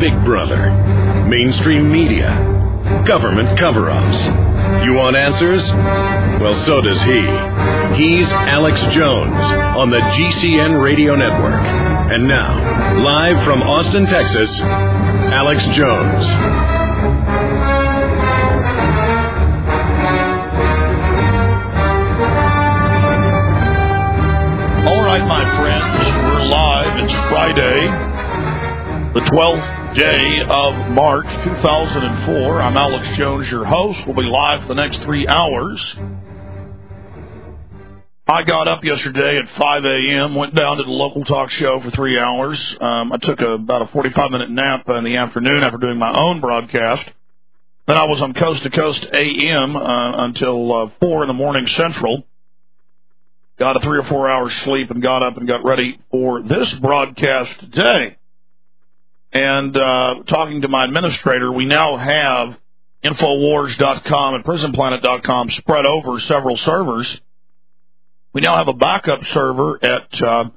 Big Brother, mainstream media, government cover-ups. You want answers? Well, so does he. He's Alex Jones on the GCN Radio Network. And now, live from Austin, Texas, Alex Jones. All right, my friends, we're live. It's Friday, the 12th day of March 2004. I'm Alex Jones, your host. We'll be live for the next 3 hours. I got up yesterday at 5 a.m., went down to the local talk show for 3 hours. I took about a 45-minute nap in the afternoon after doing my own broadcast. Then I was on Coast to Coast AM until 4 in the morning Central. Got a 3 or 4 hours sleep and got up and got ready for this broadcast today. And talking to my administrator, we now have Infowars.com and PrisonPlanet.com spread over several servers. We now have a backup server at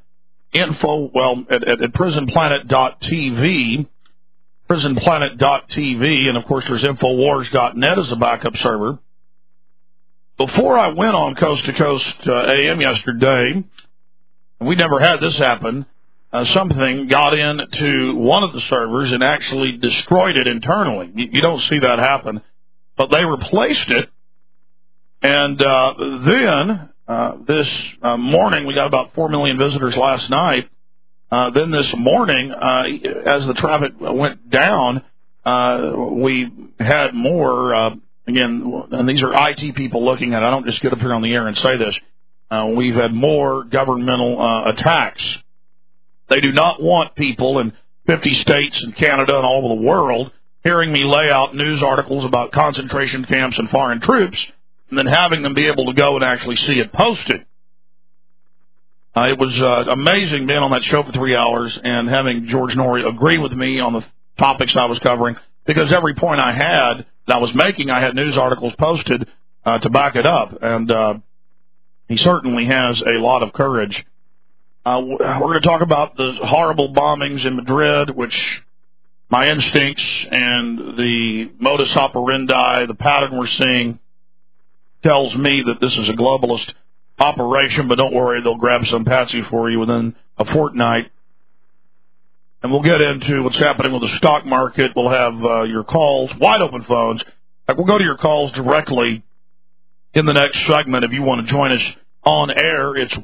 PrisonPlanet.tv, PrisonPlanet.tv, and of course there's Infowars.net as a backup server. Before I went on Coast to Coast AM yesterday, and we never had this happen, something got into one of the servers and actually destroyed it internally. You don't see that happen, but they replaced it. And then this morning, we got about 4 million visitors last night. Then this morning, as the traffic went down, we had more, again, and these are IT people looking at it. I don't just get up here on the air and say this. We've had more governmental attacks. They do not want people in 50 states and Canada and all over the world hearing me lay out news articles about concentration camps and foreign troops and then having them be able to go and actually see it posted. It was amazing being on that show for 3 hours and having George Norrie agree with me on the topics I was covering, because every point I had that I was making, I had news articles posted to back it up. And he certainly has a lot of courage. We're going to talk about the horrible bombings in Madrid, which my instincts and the modus operandi, the pattern we're seeing, tells me that this is a globalist operation, but don't worry, they'll grab some patsy for you within a fortnight. And we'll get into what's happening with the stock market. We'll have your calls, wide open phones. We'll go to your calls directly in the next segment if you want to join us on air. It's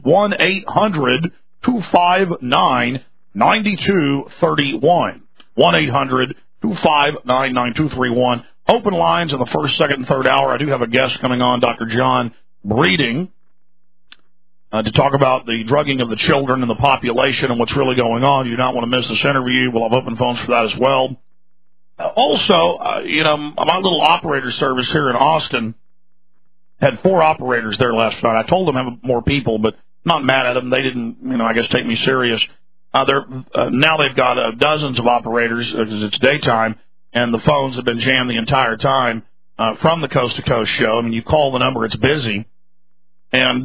1-800-259-9231. 1-800-259-9231. Open lines in the first, second, and third hour. I do have a guest coming on, Dr. John Breeding, to talk about the drugging of the children and the population and what's really going on. You do not want to miss this interview. We'll have open phones for that as well. Also, my little operator service here in Austin had 4 operators there last night. I told them to have more people, but not mad at them. They didn't, I guess, take me serious. Now they've got dozens of operators because it's daytime, and the phones have been jammed the entire time from the Coast to Coast show. I mean, you call the number, it's busy. And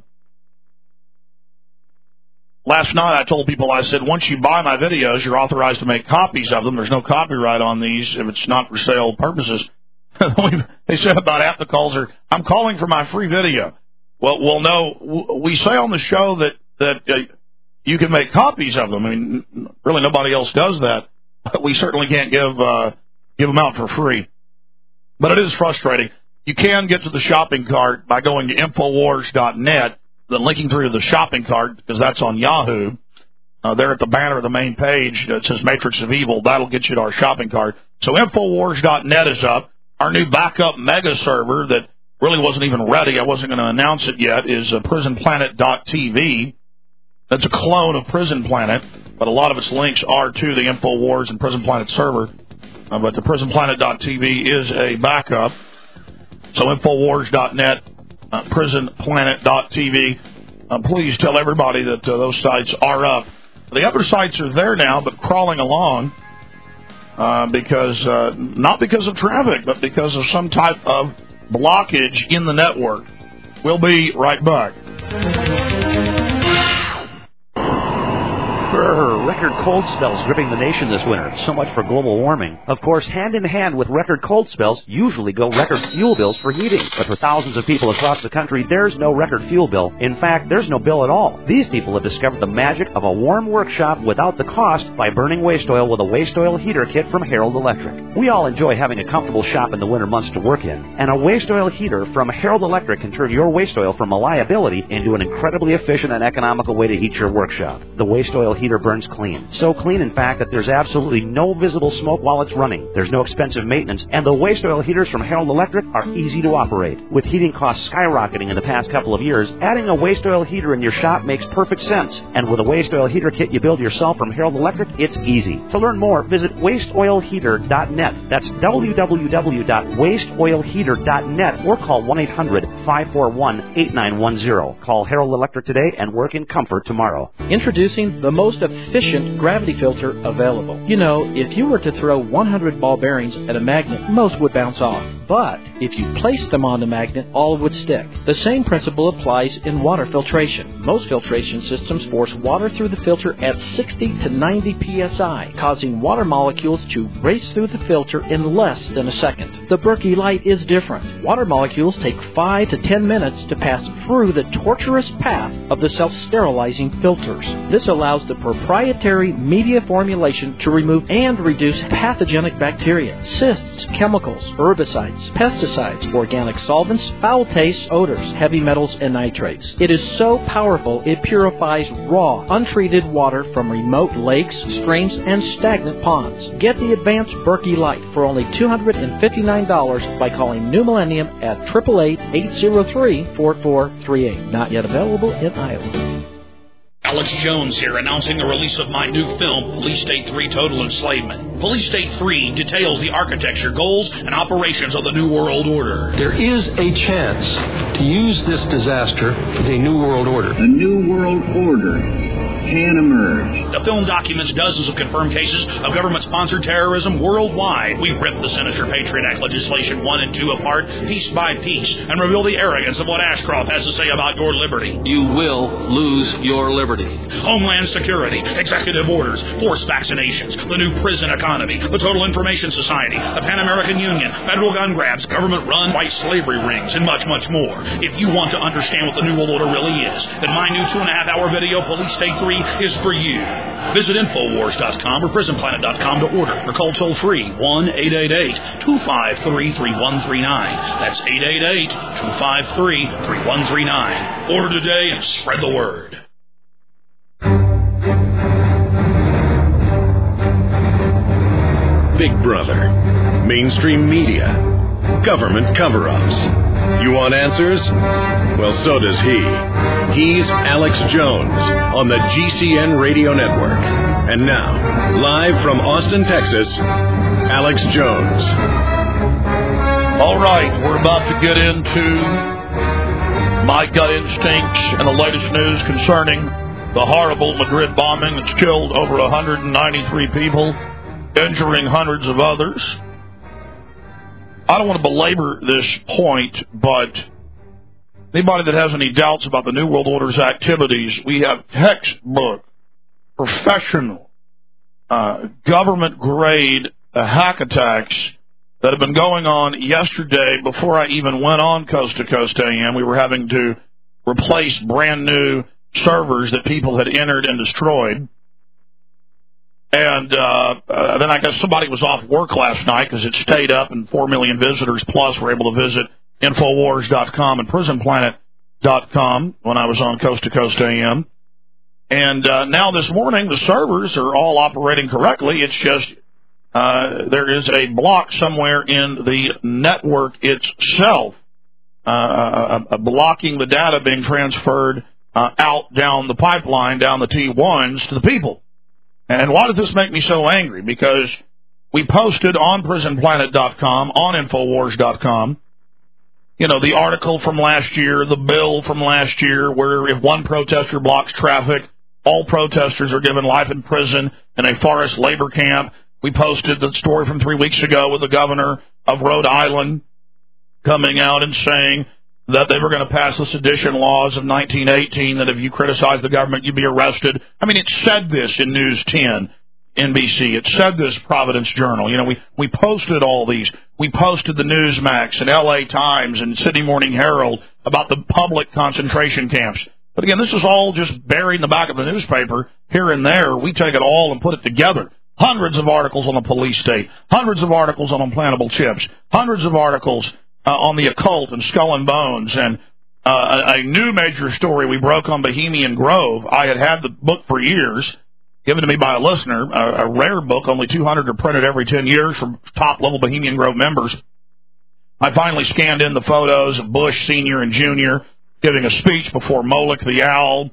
last night I told people, I said, once you buy my videos, you're authorized to make copies of them. There's no copyright on these if it's not for sale purposes. They said about half the calls are, I'm calling for my free video. Well, no, we say on the show that you can make copies of them. I mean, really nobody else does that. But we certainly can't give them out for free. But it is frustrating. You can get to the shopping cart by going to Infowars.net, then linking through to the shopping cart, because that's on Yahoo. There at the banner of the main page, it says Matrix of Evil. That'll get you to our shopping cart. So Infowars.net is up. Our new backup mega server that really wasn't even ready, I wasn't going to announce it yet, is PrisonPlanet.tv. That's a clone of Prison Planet, but a lot of its links are to the Infowars and Prison Planet server. But the PrisonPlanet.tv is a backup. So Infowars.net, PrisonPlanet.tv. Please tell everybody that those sites are up. The other sites are there now, but crawling along because not because of traffic, but because of some type of blockage in the network. We'll be right back. record cold spells gripping the nation this winter. So much for global warming. Of course, hand in hand with record cold spells usually go record fuel bills for heating. But for thousands of people across the country, there's no record fuel bill. In fact, there's no bill at all. These people have discovered the magic of a warm workshop without the cost by burning waste oil with a waste oil heater kit from Harold Electric. We all enjoy having a comfortable shop in the winter months to work in. And a waste oil heater from Harold Electric can turn your waste oil from a liability into an incredibly efficient and economical way to heat your workshop. The waste oil heater burns clean. So clean, in fact, that there's absolutely no visible smoke while it's running. There's no expensive maintenance, and the waste oil heaters from Harold Electric are easy to operate. With heating costs skyrocketing in the past couple of years, adding a waste oil heater in your shop makes perfect sense. And with a waste oil heater kit you build yourself from Harold Electric, it's easy. To learn more, visit wasteoilheater.net. That's www.wasteoilheater.net, or call 1-800-541-8910. Call Harold Electric today and work in comfort tomorrow. Introducing the most efficient gravity filter available. You know, if you were to throw 100 ball bearings at a magnet, most would bounce off. But if you place them on the magnet, all would stick. The same principle applies in water filtration. Most filtration systems force water through the filter at 60 to 90 psi, causing water molecules to race through the filter in less than a second. The Berkey Light is different. Water molecules take 5 to 10 minutes to pass through the torturous path of the self-sterilizing filters. This allows the proprietary media formulation to remove and reduce pathogenic bacteria, cysts, chemicals, herbicides, pesticides, organic solvents, foul tastes, odors, heavy metals, and nitrates. It is so powerful it purifies raw, untreated water from remote lakes, streams, and stagnant ponds. Get the advanced Berkey Light for only $259 by calling New Millennium at 888-803-4438. Not yet available in Iowa. Alex Jones here, announcing the release of my new film, Police State 3 Total Enslavement. Police State 3 details the architecture, goals, and operations of the New World Order. There is a chance to use this disaster for the New World Order. The New World Order can emerge. The film documents dozens of confirmed cases of government-sponsored terrorism worldwide. We rip the sinister Patriot Act legislation 1 and 2 apart, piece by piece, and reveal the arrogance of what Ashcroft has to say about your liberty. You will lose your liberty. Homeland Security, executive orders, forced vaccinations, the new prison economy, the Total Information Society, the Pan American Union, federal gun grabs, government-run white slavery rings, and much, much more. If you want to understand what the New World Order really is, then my new 2.5-hour video, Police State 3, is for you. Visit Infowars.com or PrisonPlanet.com to order, or call toll-free 1-888-253-3139. That's 888-253-3139. Order today and spread the word. Big Brother, mainstream media, government cover-ups. You want answers? Well, so does he. He's Alex Jones on the GCN Radio Network. And now, live from Austin, Texas, Alex Jones. All right, we're about to get into my gut instincts and the latest news concerning the horrible Madrid bombing that's killed over 193 people, injuring hundreds of others. I don't want to belabor this point, but anybody that has any doubts about the New World Order's activities, we have textbook, professional, government-grade hack attacks that have been going on yesterday. Before I even went on Coast to Coast AM, we were having to replace brand-new servers that people had entered and destroyed. And then I guess somebody was off work last night because it stayed up, and 4 million visitors plus were able to visit Infowars.com and PrisonPlanet.com when I was on Coast to Coast AM. And now this morning, the servers are all operating correctly. It's just there is a block somewhere in the network itself blocking the data being transferred out down the pipeline, down the T1s to the people. And why does this make me so angry? Because we posted on PrisonPlanet.com, on Infowars.com, you know, the article from last year, the bill from last year, where if one protester blocks traffic, all protesters are given life in prison in a forest labor camp. We posted the story from 3 weeks ago with the governor of Rhode Island coming out and saying that they were going to pass the sedition laws of 1918, that if you criticized the government, you'd be arrested. I mean, it said this in News 10, NBC. It said this, Providence Journal. You know, we posted all these. We posted the Newsmax and L.A. Times and Sydney Morning Herald about the public concentration camps. But again, this is all just buried in the back of the newspaper here and there. We take it all and put it together. Hundreds of articles on the police state, hundreds of articles on implantable chips, hundreds of articles on the occult and skull and bones, and a new major story we broke on Bohemian Grove. I had the book for years, given to me by a listener, a rare book. Only 200 are printed every 10 years from top-level Bohemian Grove members. I finally scanned in the photos of Bush Sr. and Jr. giving a speech before Moloch the Owl,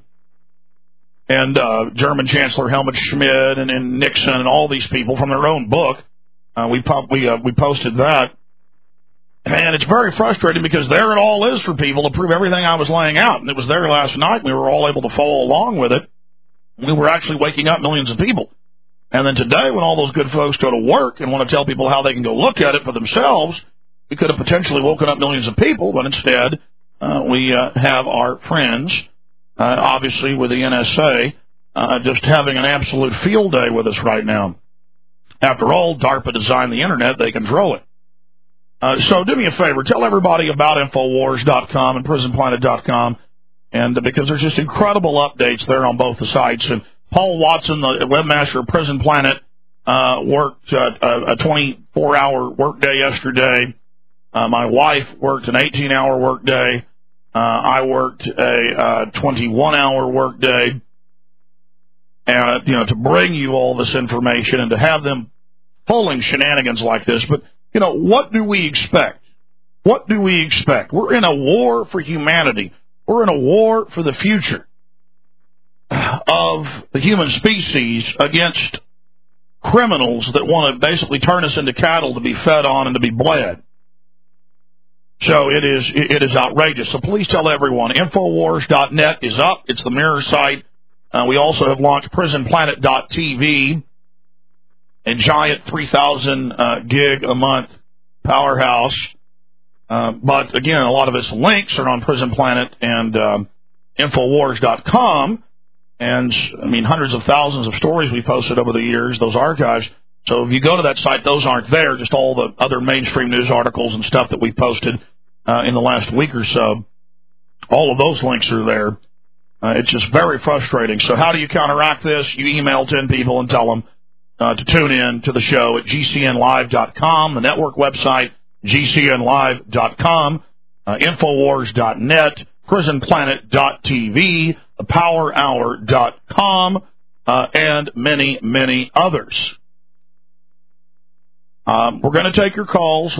and German Chancellor Helmut Schmidt and Nixon and all these people from their own book. We posted that. And it's very frustrating because there it all is for people to prove everything I was laying out. And it was there last night. We were all able to follow along with it. We were actually waking up millions of people. And then today, when all those good folks go to work and want to tell people how they can go look at it for themselves, we could have potentially woken up millions of people, but instead we have our friends, obviously with the NSA, just having an absolute field day with us right now. After all, DARPA designed the Internet. They control it. So do me a favor. Tell everybody about Infowars.com and PrisonPlanet.com, and because there's just incredible updates there on both the sites. And Paul Watson, the webmaster of Prison Planet, worked a 24-hour workday yesterday. My wife worked an 18-hour workday. I worked a 21-hour workday. And, you know, to bring you all this information and to have them pulling shenanigans like this. But, you know, what do we expect? What do we expect? We're in a war for humanity. We're in a war for the future of the human species against criminals that want to basically turn us into cattle to be fed on and to be bled. So it is outrageous. So please tell everyone, Infowars.net is up. It's the mirror site. We also have launched PrisonPlanet.tv, a giant 3,000 gig a month powerhouse. But again, a lot of its links are on Prison Planet and Infowars.com. And I mean, hundreds of thousands of stories we posted over the years, those archives. So if you go to that site, those aren't there, just all the other mainstream news articles and stuff that we posted in the last week or so. All of those links are there. It's just very frustrating. So how do you counteract this? You email 10 people and tell them to tune in to the show at GCNlive.com, the network website, GCNlive.com, Infowars.net, PrisonPlanet.tv, ThePowerHour.com, and many, many others. We're going to take your calls,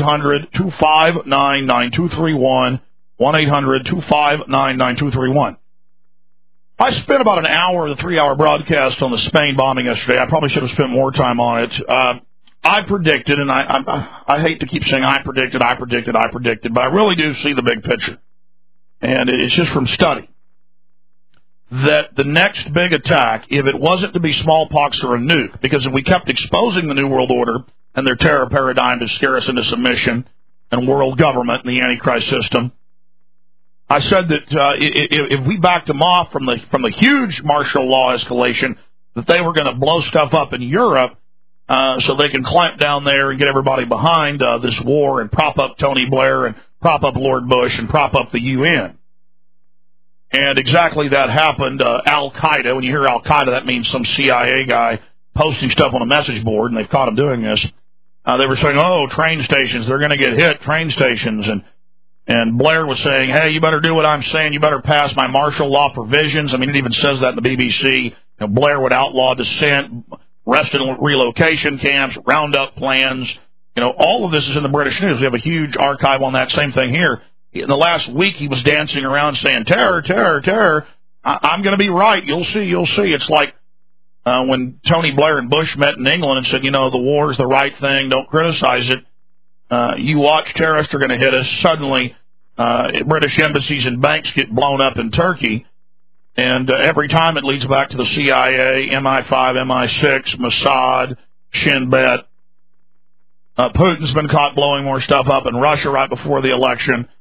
1-800-259-9231, 1-800-259-9231. I spent about an hour of the 3-hour broadcast on the Spain bombing yesterday. I probably should have spent more time on it. I predicted, and I hate to keep saying I predicted, but I really do see the big picture. And it's just from study. That the next big attack, if it wasn't to be smallpox or a nuke, because if we kept exposing the New World Order and their terror paradigm to scare us into submission and world government and the Antichrist system, I said that if we backed them off from the huge martial law escalation, that they were going to blow stuff up in Europe so they can clamp down there and get everybody behind this war and prop up Tony Blair and prop up Lord Bush and prop up the UN. And exactly that happened. Al-Qaeda, when you hear Al-Qaeda, that means some CIA guy posting stuff on a message board, and they've caught him doing this. They were saying, oh, train stations, they're going to get hit, train stations. And Blair was saying, hey, you better do what I'm saying. You better pass my martial law provisions. I mean, it even says that in the BBC. You know, Blair would outlaw dissent, arrest and relocation camps, roundup plans. You know, all of this is in the British news. We have a huge archive on that. Same thing here. In the last week, he was dancing around saying, terror, terror, terror. I'm going to be right. You'll see, you'll see. It's like when Tony Blair and Bush met in England and said, you know, the war's the right thing. Don't criticize it. You watch, terrorists are going to hit us. Suddenly, British embassies and banks get blown up in Turkey. And every time it leads back to the CIA, MI5, MI6, Mossad, Shin Bet. Putin's been caught blowing more stuff up in Russia right before the election.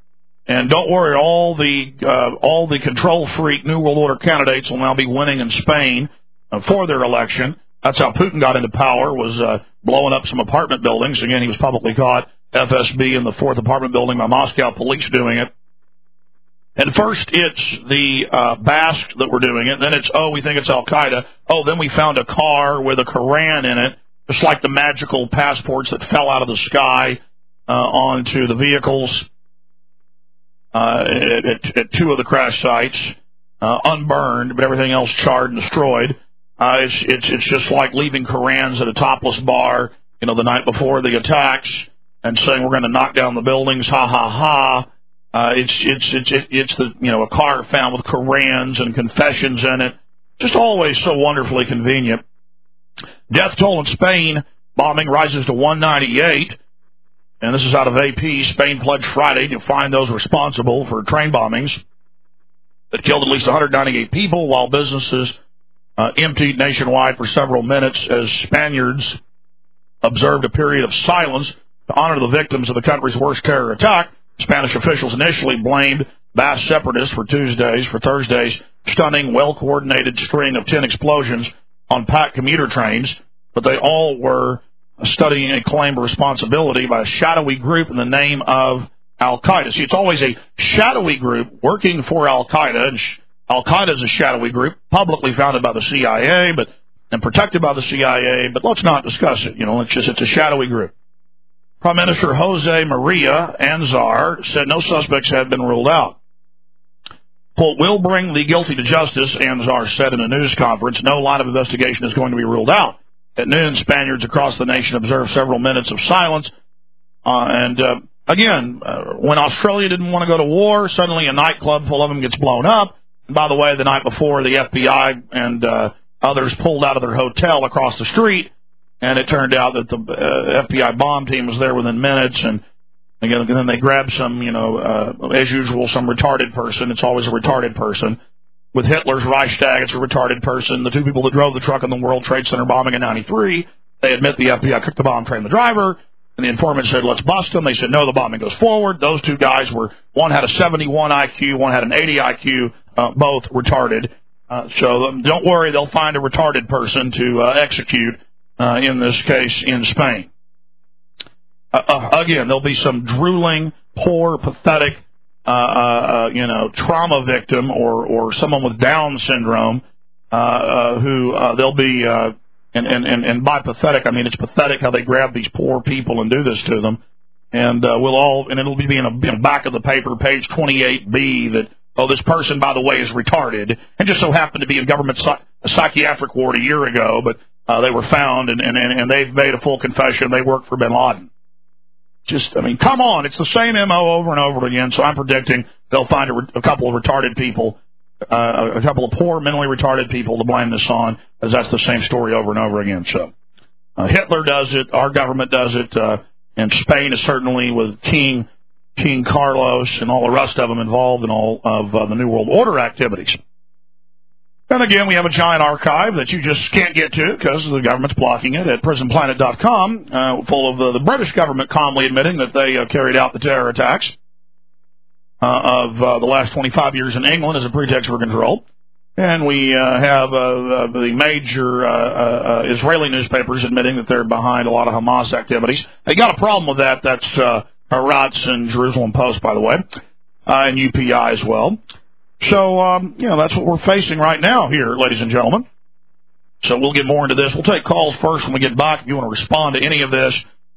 And don't worry, all the control freak New World Order candidates will now be winning in Spain for their election. That's how Putin got into power, was blowing up some apartment buildings. Again, he was publicly caught, FSB in the 4th apartment building by Moscow police doing it. And first it's the Basque that were doing it. Then it's, we think it's Al-Qaeda. Then we found a car with a Koran in it, just like the magical passports that fell out of the sky onto the vehicles at 2 of the crash sites, unburned, but everything else charred and destroyed. It's just like leaving Korans at a topless bar, the night before the attacks, and saying we're going to knock down the buildings, ha ha ha. It's a car found with Korans and confessions in it. Just always so wonderfully convenient. Death toll in Spain, bombing rises to 198. And this is out of AP. Spain pledged Friday to find those responsible for train bombings that killed at least 198 people, while businesses emptied nationwide for several minutes as Spaniards observed a period of silence to honor the victims of the country's worst terror attack. Spanish officials initially blamed Basque separatists for Thursday's stunning, well-coordinated string of 10 explosions on packed commuter trains, but they all were studying a claim of responsibility by a shadowy group in the name of Al-Qaeda. See, it's always a shadowy group working for Al-Qaeda, and Al-Qaeda is a shadowy group, publicly founded by the CIA, and protected by the CIA, but let's not discuss it. It's a shadowy group. Prime Minister Jose Maria Anzar said no suspects had been ruled out. Quote, "We'll bring the guilty to justice," Anzar said in a news conference. "No line of investigation is going to be ruled out." At noon, Spaniards across the nation observed several minutes of silence. Again, when Australia didn't want to go to war, suddenly a nightclub full of them gets blown up. And by the way, the night before, the FBI and others pulled out of their hotel across the street, and it turned out that the FBI bomb team was there within minutes. And again, then they grabbed some, as usual, some retarded person. It's always a retarded person. With Hitler's Reichstag, it's a retarded person. The 2 people that drove the truck in the World Trade Center bombing in '93, they admit the FBI cooked the bomb, trained the driver, and the informant said, let's bust them. They said, no, the bombing goes forward. Those 2 guys one had a 71 IQ, one had an 80 IQ, both retarded. So don't worry, they'll find a retarded person to execute, in this case, in Spain. Again, there'll be some drooling, poor, pathetic, trauma victim or someone with Down syndrome, who they'll be, and by pathetic, I mean it's pathetic how they grab these poor people and do this to them. And it'll be in the back of the paper, page 28B, that, this person, by the way, is retarded, and just so happened to be in government psychiatric ward a year ago, but they were found, and they've made a full confession. They work for bin Laden. Come on. It's the same MO over and over again, so I'm predicting they'll find a couple of retarded people, a couple of poor, mentally retarded people to blame this on, as that's the same story over and over again. So Hitler does it, our government does it, and Spain is certainly with King Carlos and all the rest of them involved in all of the New World Order activities. And again, we have a giant archive that you just can't get to because the government's blocking it at prisonplanet.com, full of the British government calmly admitting that they carried out the terror attacks of the last 25 years in England as a pretext for control. And we have the major Israeli newspapers admitting that they're behind a lot of Hamas activities. They got a problem with that. That's Haaretz and Jerusalem Post, by the way, and UPI as well. So, that's what we're facing right now here, ladies and gentlemen. So we'll get more into this. We'll take calls first when we get back. If you want to respond to any of this,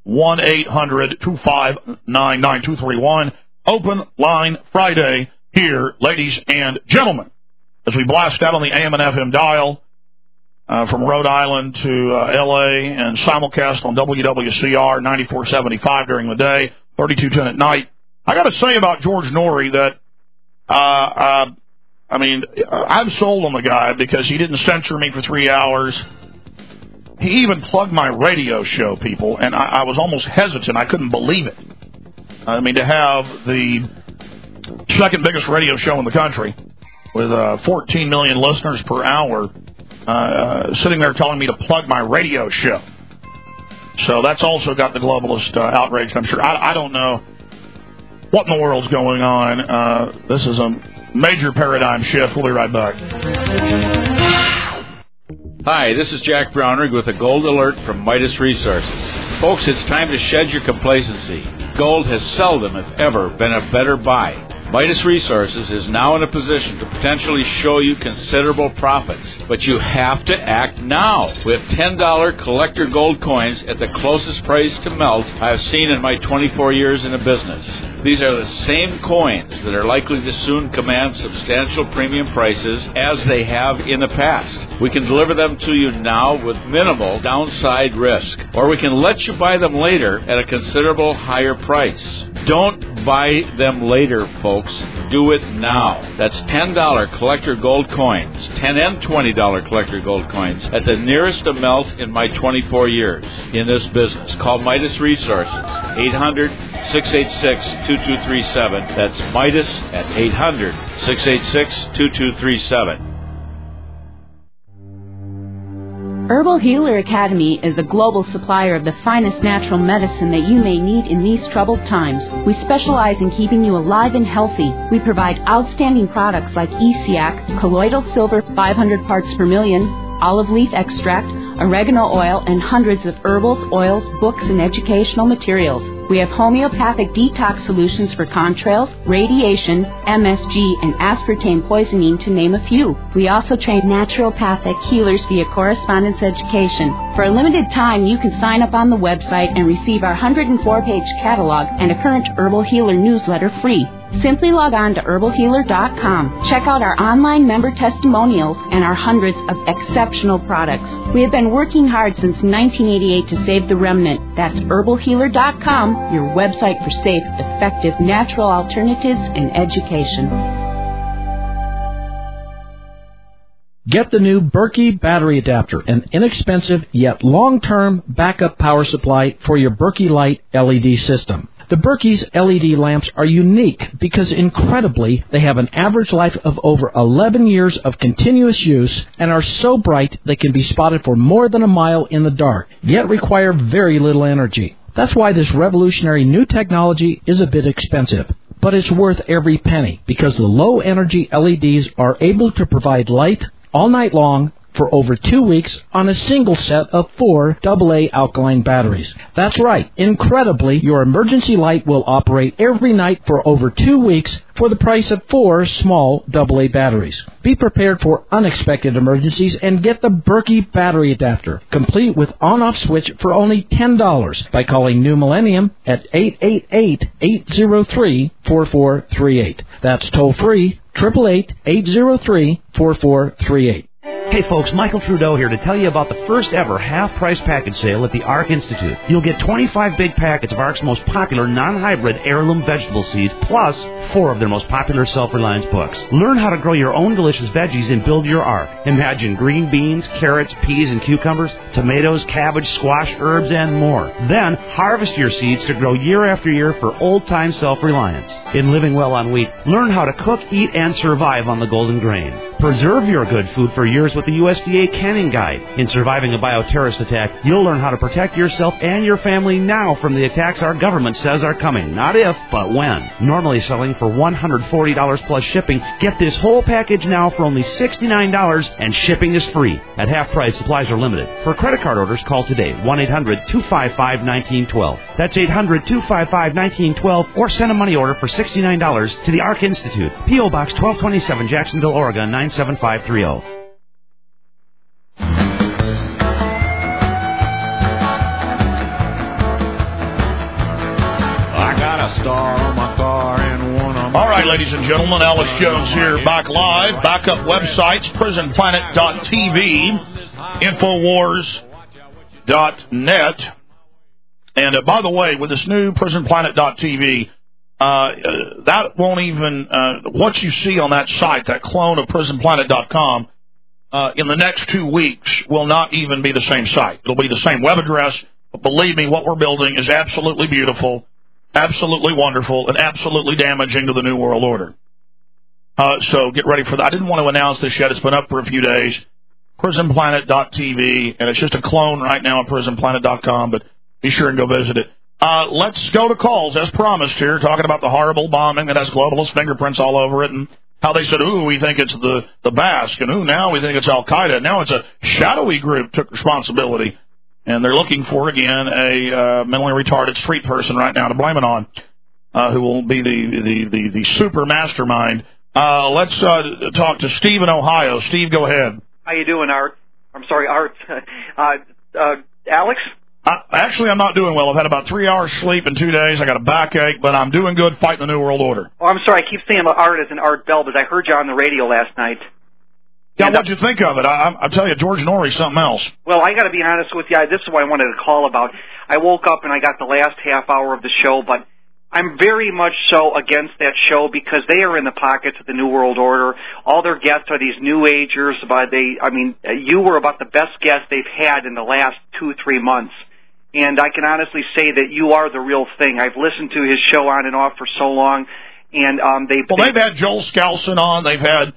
1-800-259-9231. Open line Friday here, ladies and gentlemen. As we blast out on the AM and FM dial from Rhode Island to L.A. and simulcast on WWCR 9475 during the day, 3210 at night. I got to say about George Norrie that I'm sold on the guy because he didn't censor me for 3 hours. He even plugged my radio show, people, and I was almost hesitant. I couldn't believe it. To have the second biggest radio show in the country with 14 million listeners per hour sitting there telling me to plug my radio show. So that's also got the globalist outrage, I'm sure. I don't know. what in the world's going on. This is a major paradigm shift. We'll be right back. Hi, this is Jack Brownrigg with a gold alert from Midas Resources. Folks, it's time to shed your complacency. Gold has seldom, if ever, been a better buy. Midas Resources is now in a position to potentially show you considerable profits, but you have to act now. We have $10 collector gold coins at the closest price to melt I have seen in my 24 years in the business. These are the same coins that are likely to soon command substantial premium prices as they have in the past. We can deliver them to you now with minimal downside risk, or we can let you buy them later at a considerable higher price. Don't buy them later, folks. Do it now. That's $10 collector gold coins, $10 and $20 collector gold coins at the nearest to melt in my 24 years in this business. Call Midas Resources, 800-686-2237. That's Midas at 800-686-2237. Herbal Healer Academy is a global supplier of the finest natural medicine that you may need in these troubled times. We specialize in keeping you alive and healthy. We provide outstanding products like ESEAC, colloidal silver 500 parts per million, olive leaf extract, oregano oil, and hundreds of herbals, oils, books, and educational materials. We have homeopathic detox solutions for contrails, radiation, MSG, and aspartame poisoning, to name a few. We also train naturopathic healers via correspondence education. For a limited time, you can sign up on the website and receive our 104-page catalog and a current Herbal Healer newsletter free. Simply log on to herbalhealer.com. Check out our online member testimonials and our hundreds of exceptional products. We have been working hard since 1988 to save the remnant. That's herbalhealer.com, your website for safe, effective, natural alternatives and education. Get the new Berkey battery adapter, an inexpensive yet long-term backup power supply for your Berkey Light LED system. The Berkey's LED lamps are unique because, incredibly, they have an average life of over 11 years of continuous use and are so bright they can be spotted for more than a mile in the dark, yet require very little energy. That's why this revolutionary new technology is a bit expensive. But it's worth every penny because the low-energy LEDs are able to provide light all night long for over 2 weeks on a single set of 4 AA alkaline batteries. That's right. Incredibly, your emergency light will operate every night for over 2 weeks for the price of 4 small AA batteries. Be prepared for unexpected emergencies and get the Berkey battery adapter, complete with on-off switch for only $10 by calling New Millennium at 888-803-4438. That's toll-free, 888-803-4438. Hey folks, Michael Trudeau here to tell you about the first ever half-price package sale at the ARC Institute. You'll get 25 big packets of ARC's most popular non-hybrid heirloom vegetable seeds, plus 4 of their most popular self-reliance books. Learn how to grow your own delicious veggies and build your ARC. Imagine green beans, carrots, peas, and cucumbers, tomatoes, cabbage, squash, herbs, and more. Then harvest your seeds to grow year after year for old-time self-reliance. In Living Well on Wheat, learn how to cook, eat, and survive on the golden grain. Preserve your good food for years with the USDA Canning Guide. In Surviving a Bioterrorist Attack, you'll learn how to protect yourself and your family now from the attacks our government says are coming. Not if, but when. Normally selling for $140 plus shipping, get this whole package now for only $69, and shipping is free. At half price, supplies are limited. For credit card orders, call today, 1-800-255-1912. That's 800-255-1912, or send a money order for $69 to the ARC Institute. P.O. Box 1227, Jacksonville, Oregon, 97530. All right, ladies and gentlemen, Alex Jones here, back live. Backup websites, prisonplanet.tv, Infowars.net. And by the way, with this new prisonplanet.tv, that won't even, what you see on that site, that clone of prisonplanet.com, in the next 2 weeks will not even be the same site. It'll be the same web address, but believe me, what we're building is absolutely beautiful, absolutely wonderful, and absolutely damaging to the New World Order. So get ready for that. I didn't want to announce this yet. It's been up for a few days. prisonplanet.tv, and it's just a clone right now of prisonplanet.com, but be sure and go visit it. Let's go to calls, as promised here, talking about the horrible bombing that has globalist fingerprints all over it, and how they said, ooh, we think it's the Basque, and ooh, now we think it's Al-Qaeda. Now it's a shadowy group took responsibility, and they're looking for, again, a mentally retarded street person right now to blame it on, who will be the super mastermind. Let's talk to Steve in Ohio. Steve, go ahead. How you doing, Art? I'm sorry, Art. Alex? Actually, I'm not doing well. I've had about 3 hours sleep in 2 days. I got a backache, but I'm doing good fighting the New World Order. Oh, I'm sorry. I keep saying Art as in Art Bell, but I heard you on the radio last night. Yeah, what'd you think of it? I'll tell you, George Norrie's something else. Well, I got to be honest with you. This is what I wanted to call about. I woke up and I got the last half hour of the show, but I'm very much so against that show because they are in the pockets of the New World Order. All their guests are these New Agers. You were about the best guest they've had in the last 2-3 months. And I can honestly say that you are the real thing. I've listened to his show on and off for so long, and they've had Joel Skousen on. They've had,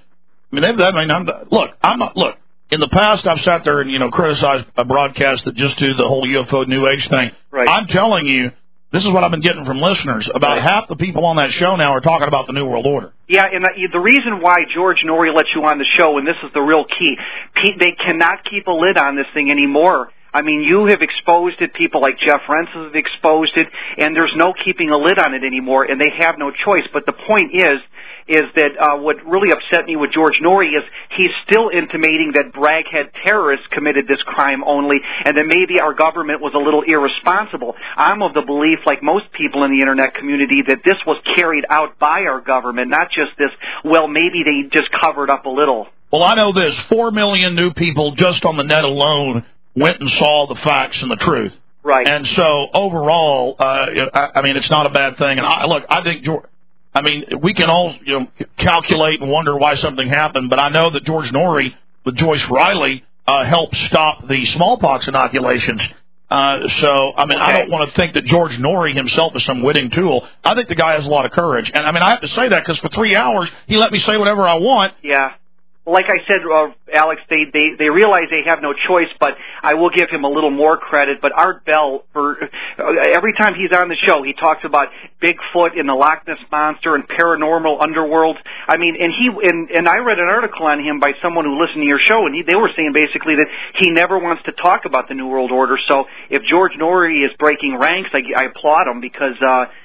look. In the past, I've sat there and criticized a broadcast that just do the whole UFO New Age thing. Right. I'm telling you, this is what I've been getting from listeners. About half the people on that show now are talking about the New World Order. Yeah, and the reason why George Norrie let you on the show, and this is the real key, they cannot keep a lid on this thing anymore. I mean, you have exposed it, people like Jeff Rense have exposed it, and there's no keeping a lid on it anymore, and they have no choice. But the point is that what really upset me with George Norrie is he's still intimating that Braghead terrorists committed this crime only, and that maybe our government was a little irresponsible. I'm of the belief, like most people in the Internet community, that this was carried out by our government, not just this, well, maybe they just covered up a little. Well, I know this. 4 million new people just on the net alone went and saw the facts and the truth. Right. And so overall, it's not a bad thing. And I think we can all calculate and wonder why something happened, but I know that George Norrie with Joyce Riley helped stop the smallpox inoculations. I don't want to think that George Norrie himself is some witting tool. I think the guy has a lot of courage. And I have to say that because for 3 hours he let me say whatever I want. Yeah. Like I said, Alex, they realize they have no choice, but I will give him a little more credit. But Art Bell, every time he's on the show, he talks about Bigfoot and the Loch Ness Monster and paranormal underworld. I mean, and I read an article on him by someone who listened to your show, and they were saying basically that he never wants to talk about the New World Order. So if George Norrie is breaking ranks, I applaud him because,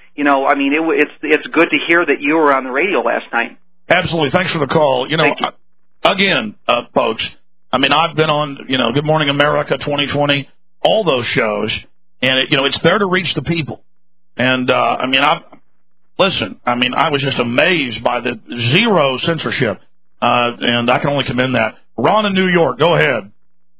it's good to hear that you were on the radio last night. Absolutely. Thanks for the call. Thank you. Again, folks, I've been on, Good Morning America 2020, all those shows, and, it's there to reach the people. And, I was just amazed by the zero censorship, and I can only commend that. Ron in New York, go ahead.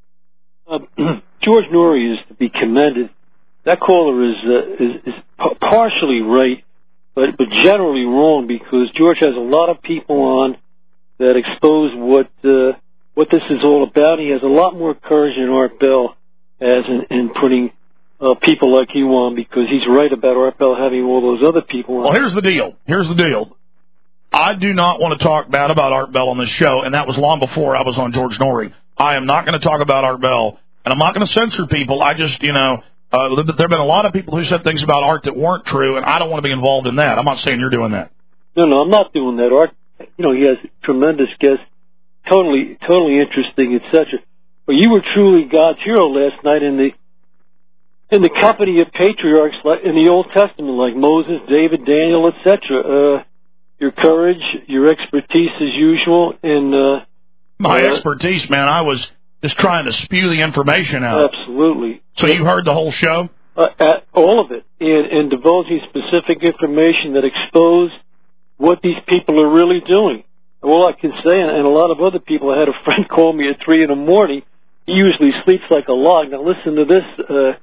George Norrie is to be commended. That caller is partially right, but generally wrong, because George has a lot of people on that expose what this is all about. He has a lot more courage than Art Bell has in putting people like you on, because he's right about Art Bell having all those other people on. Well, here's the deal. I do not want to talk bad about Art Bell on this show, and that was long before I was on George Norrie. I am not going to talk about Art Bell, and I'm not going to censor people. I just, there have been a lot of people who said things about Art that weren't true, and I don't want to be involved in that. I'm not saying you're doing that. No, I'm not doing that. Art, he has tremendous guests, totally interesting, etc. But you were truly God's hero last night in the company of patriarchs in the Old Testament, like Moses, David, Daniel, etc. Your courage, your expertise as usual, and my expertise, man. I was just trying to spew the information out. Absolutely. So you heard the whole show? All of it, and divulging specific information that exposed what these people are really doing. All I can say, and a lot of other people, I had a friend call me at 3 a.m. He usually sleeps like a log. Now listen to this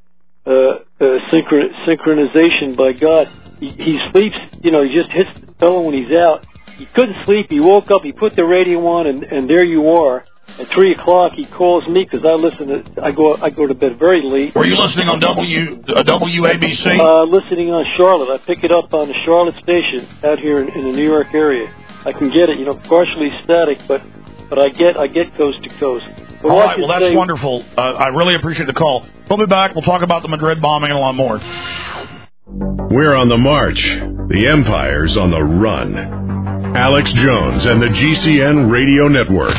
synchronization by God. He sleeps, he just hits the pillow when he's out. He couldn't sleep. He woke up, he put the radio on, and there you are. At 3 o'clock, he calls me because I go to bed very late. Were you listening on WABC? Listening on Charlotte. I pick it up on the Charlotte station out here in the New York area. I can get it, partially static, but I get coast to coast. But all right, well, that's wonderful. I really appreciate the call. We'll be back. We'll talk about the Madrid bombing and a lot more. We're on the march. The Empire's on the run. Alex Jones and the GCN Radio Network.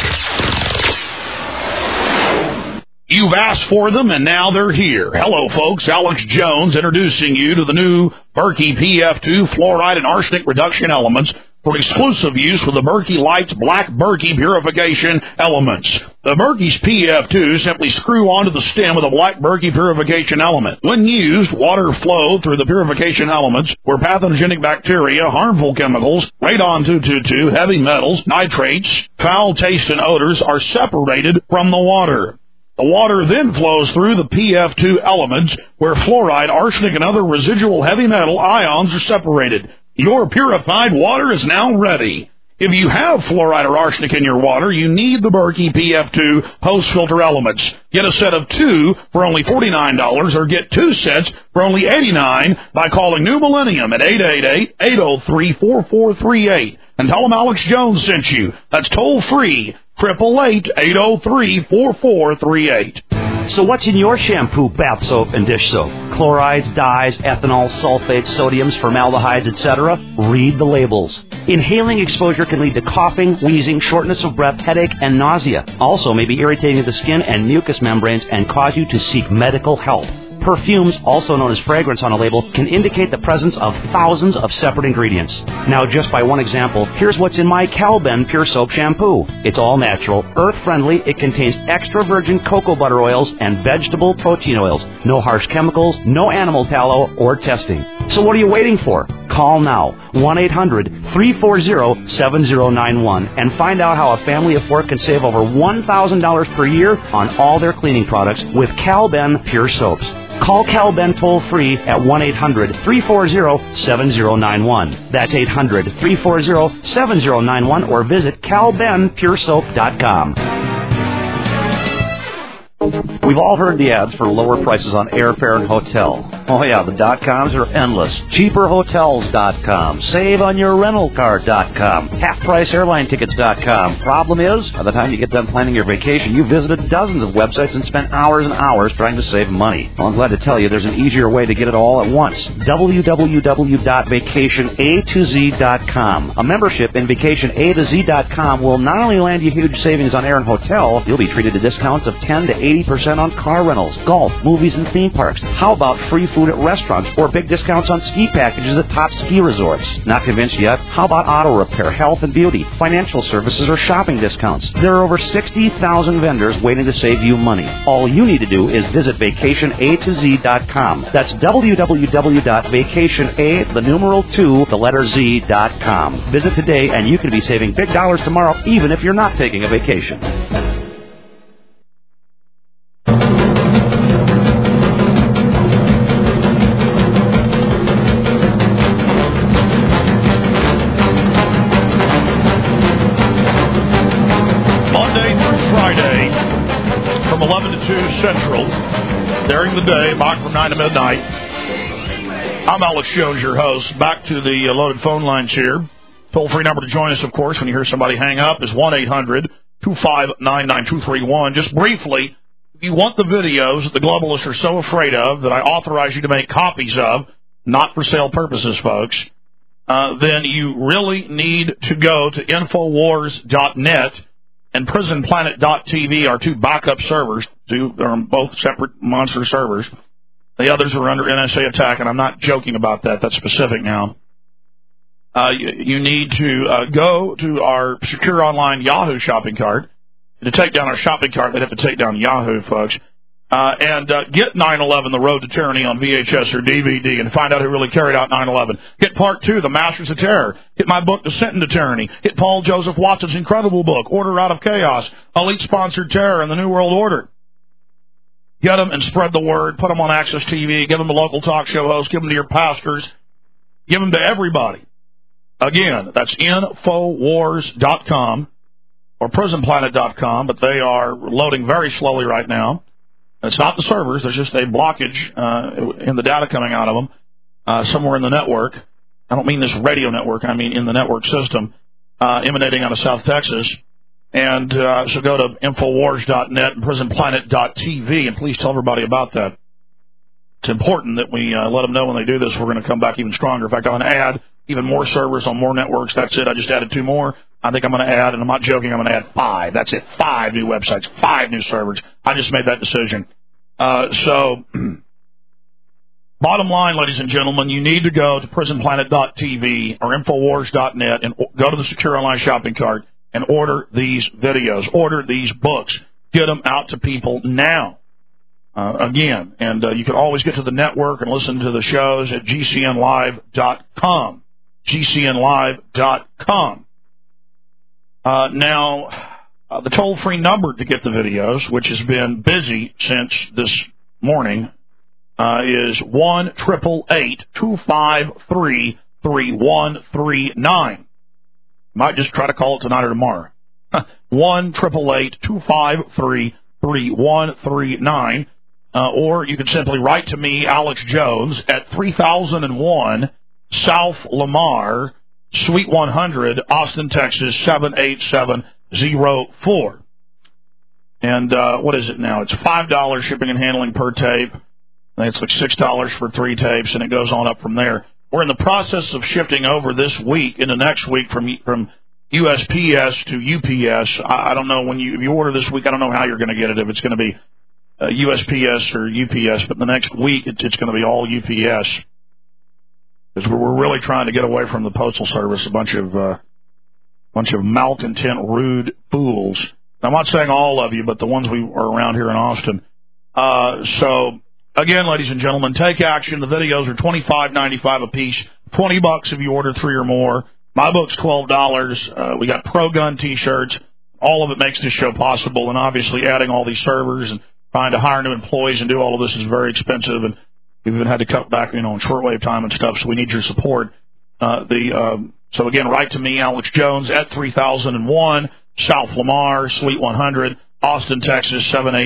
You've asked for them, and now they're here. Hello, folks. Alex Jones introducing you to the new Berkey PF2 fluoride and arsenic reduction elements for exclusive use with the Berkey Lights Black Berkey purification elements. The Berkey's PF2 simply screw onto the stem of the Black Berkey purification element. When used, water flow through the purification elements where pathogenic bacteria, harmful chemicals, radon-222, heavy metals, nitrates, foul taste, and odors are separated from the water. The water then flows through the PF2 elements where fluoride, arsenic, and other residual heavy metal ions are separated. Your purified water is now ready. If you have fluoride or arsenic in your water, you need the Berkey PF2 post-filter elements. Get a set of 2 for only $49 or get 2 sets for only $89 by calling New Millennium at 888-803-4438. And tell them Alex Jones sent you. That's toll-free, 888-803-4438. So what's in your shampoo, bath soap, and dish soap? Chlorides, dyes, ethanol, sulfates, sodiums, formaldehydes, etc.? Read the labels. Inhaling exposure can lead to coughing, wheezing, shortness of breath, headache, and nausea. Also may be irritating to the skin and mucous membranes and cause you to seek medical help. Perfumes, also known as fragrance on a label, can indicate the presence of thousands of separate ingredients. Now, just by one example, here's what's in my Calben Pure Soap Shampoo. It's all natural, earth-friendly, it contains extra virgin cocoa butter oils and vegetable protein oils. No harsh chemicals, no animal tallow, or testing. So what are you waiting for? Call now, 1-800-340-7091, and find out how a family of 4 can save over $1,000 per year on all their cleaning products with Calben Pure Soaps. Call Calben toll-free at 1-800-340-7091. That's 800-340-7091, or visit calbenpuresoap.com. We've all heard the ads for lower prices on airfare and hotel. Oh yeah, the .coms are endless. Cheaperhotels.com. SaveOnYourRentalCar.com. HalfPriceAirlineTickets.com. Problem is, by the time you get done planning your vacation, you've visited dozens of websites and spent hours and hours trying to save money. Well, I'm glad to tell you there's an easier way to get it all at once. www.vacationatoz.com. A membership in VacationAtoZ.com will not only land you huge savings on air and hotel, you'll be treated to discounts of 10 to 80% on car rentals, golf, movies, and theme parks. How about free food at restaurants or big discounts on ski packages at top ski resorts? Not convinced yet? How about auto repair, health and beauty, financial services, or shopping discounts? There are over 60,000 vendors waiting to save you money. All you need to do is visit VacationAtoZ.com. That's www.vacationA2Z.com. Visit today and you can be saving big dollars tomorrow even if you're not taking a vacation. Central, during the day, back from 9 to midnight. I'm Alex Jones, your host. Back to the loaded phone lines here. Toll-free number to join us, of course, when you hear somebody hang up, is 1-800-259-9231. Just briefly, if you want the videos that the globalists are so afraid of that I authorize you to make copies of, not for sale purposes, folks, then you really need to go to Infowars.net and PrisonPlanet.tv are 2 backup servers. They're both separate monster servers. The others are under NSA attack, and I'm not joking about that. That's specific now. You need to go to our secure online Yahoo shopping cart. To take down our shopping cart, they'd have to take down Yahoo, folks. And get 9/11, The Road to Tyranny on VHS or DVD and find out who really carried out 9/11. Get Part 2, The Masters of Terror. Get my book, Descent into Tyranny. Get Paul Joseph Watson's incredible book, Order Out of Chaos, Elite-Sponsored Terror and the New World Order. Get them and spread the word. Put them on Access TV. Give them to local talk show hosts. Give them to your pastors. Give them to everybody. Again, that's Infowars.com or PrisonPlanet.com, but they are loading very slowly right now. It's not the servers. There's just a blockage in the data coming out of them somewhere in the network. I don't mean this radio network. I mean in the network system emanating out of South Texas. And so go to Infowars.net and PrisonPlanet.tv, and please tell everybody about that. it's important that we let them know when they do this we're going to come back even stronger. In fact, I'm going to add even more servers on more networks. That's it. I just added 2 more. I think I'm going to add, and I'm not joking, I'm going to add 5. That's it. 5 new websites, 5 new servers. I just made that decision. So, bottom line, ladies and gentlemen, you need to go to prisonplanet.tv or Infowars.net and go to the Secure Online Shopping Cart and order these videos, order these books. Get them out to people now. Again, and you can always get to the network and listen to the shows at GCNlive.com. GCNlive.com. Now, the toll-free number to get the videos, which has been busy since this morning, is 1-888-253-3139. Might just try to call it tonight or tomorrow. 1-888-253-3139. Or you can simply write to me, Alex Jones, at 3001 South Lamar, Suite 100, Austin, Texas, 78704. And what is it now? It's $5 shipping and handling per tape. I think it's like $6 for 3 tapes, and it goes on up from there. We're in the process of shifting over this week into next week from USPS to UPS. I don't know if you order this week, I don't know how you're going to get it, if it's going to be USPS or UPS, but the next week it's going to be all UPS. Because we're really trying to get away from the Postal Service, a bunch of malcontent, rude fools. I'm not saying all of you, but the ones we are around here in Austin. So, again, ladies and gentlemen, take action. The videos are $25.95 a piece, $20 if you order 3 or more. My book's $12. We got Pro Gun T-shirts. All of it makes this show possible, and obviously adding all these servers and trying to hire new employees and do all of this is very expensive, and we've even had to cut back, on shortwave time and stuff, so we need your support. So again, write to me, Alex Jones, at 3001 South Lamar, Suite 100, Austin, Texas,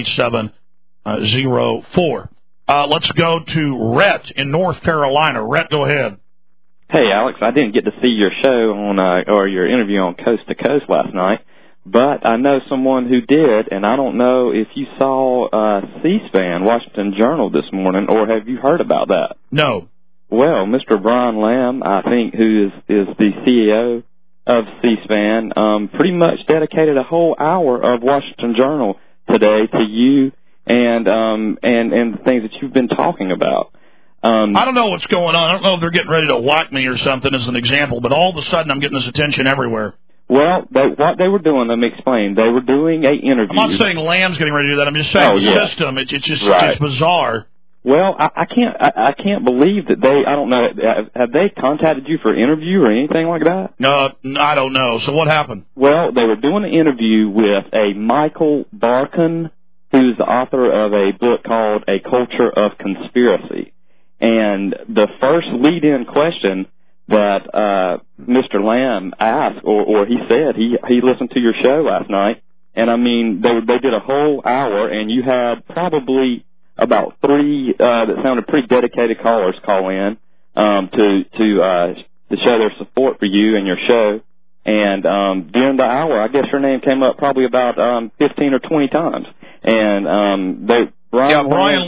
78704. Let's go to Rhett in North Carolina. Rhett, go ahead. Hey, Alex, I didn't get to see your show or your interview on Coast to Coast last night, but I know someone who did, and I don't know if you saw C-SPAN, Washington Journal, this morning, or have you heard about that? No. Well, Mr. Brian Lamb, I think, who is the CEO of C-SPAN, pretty much dedicated a whole hour of Washington Journal today to you and the things that you've been talking about. I don't know what's going on. I don't know if they're getting ready to whack me or something as an example, but all of a sudden I'm getting this attention everywhere. Well, what they were doing, let me explain. They were doing an interview. I'm not saying Lamb's getting ready to do that. I'm just saying the system. It's just it's bizarre. Well, I can't believe that they. I don't know. Have they contacted you for an interview or anything like that? No, I don't know. So what happened? Well, they were doing an interview with a Michael Barkan, who's the author of a book called A Culture of Conspiracy. And the first lead-in question that Mr. Lamb asked, or he said, he listened to your show last night, and I mean, they did a whole hour, and you had probably about 3 that sounded pretty dedicated callers call in to show their support for you and your show. And during the hour, I guess your name came up probably about 15 or 20 times. And Brian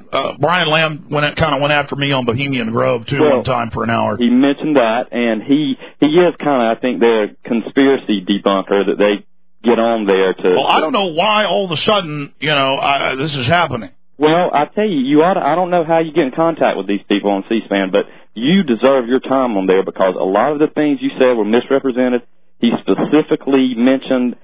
Lamb went after me on Bohemian Grove too one time for an hour. He mentioned that, and he is kind of, I think, the conspiracy debunker that they get on there to. Well, I don't know why all of a sudden this is happening. Well, I tell you, you ought to. I don't know how you get in contact with these people on C-SPAN, but you deserve your time on there because a lot of the things you said were misrepresented. He specifically mentioned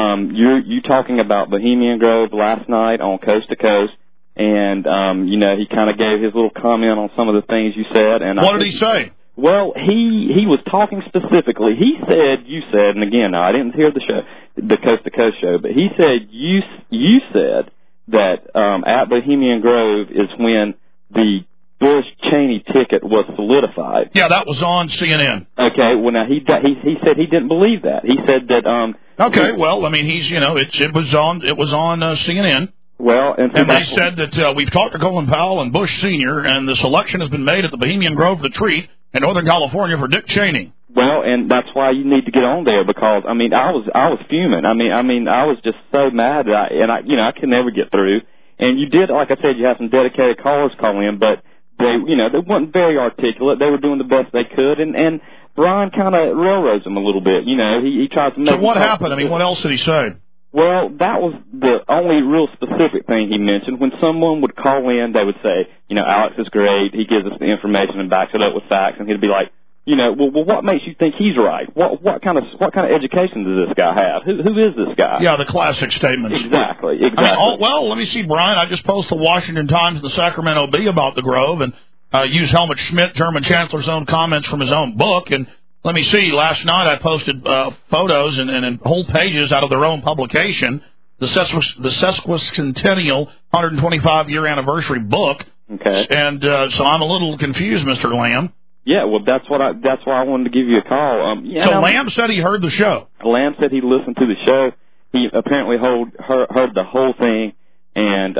you talking about Bohemian Grove last night on Coast to Coast, and he kind of gave his little comment on some of the things you said. And what did he say? Well, he was talking specifically. You said, and again, I didn't hear the Coast to Coast show, but he said you said that at Bohemian Grove is when the Bush-Cheney ticket was solidified. Yeah, that was on CNN. Okay, well now he said he didn't believe that. He said that. Okay, well, I mean it was on CNN. Well, and they said that we've talked to Colin Powell and Bush Sr. and the selection has been made at the Bohemian Grove Retreat in Northern California for Dick Cheney. Well, and that's why you need to get on there because I was fuming. I mean I was just so mad that I could never get through. And you did, like I said, you have some dedicated callers call in, but they weren't very articulate. They were doing the best they could, and Brian kind of railroads them a little bit. He tries to make. So what happened? I mean, what else did he say? Well, that was the only real specific thing he mentioned. When someone would call in, they would say, Alex is great. He gives us the information and backs it up with facts. And he'd be like, well, what makes you think he's right? What kind of education does this guy have? Who is this guy? Yeah, the classic statements. Exactly. I mean, let me see, Brian. I just posted the Washington Times and the Sacramento Bee about the Grove and used Helmut Schmidt, German Chancellor's own comments from his own book. And let me see, last night I posted photos and whole pages out of their own publication, the Sesquicentennial 125-year anniversary book. Okay. And so I'm a little confused, Mr. Lamb. Yeah, well, that's why I wanted to give you a call. So Lamb said he heard the show. Lamb said he listened to the show. He apparently heard the whole thing, and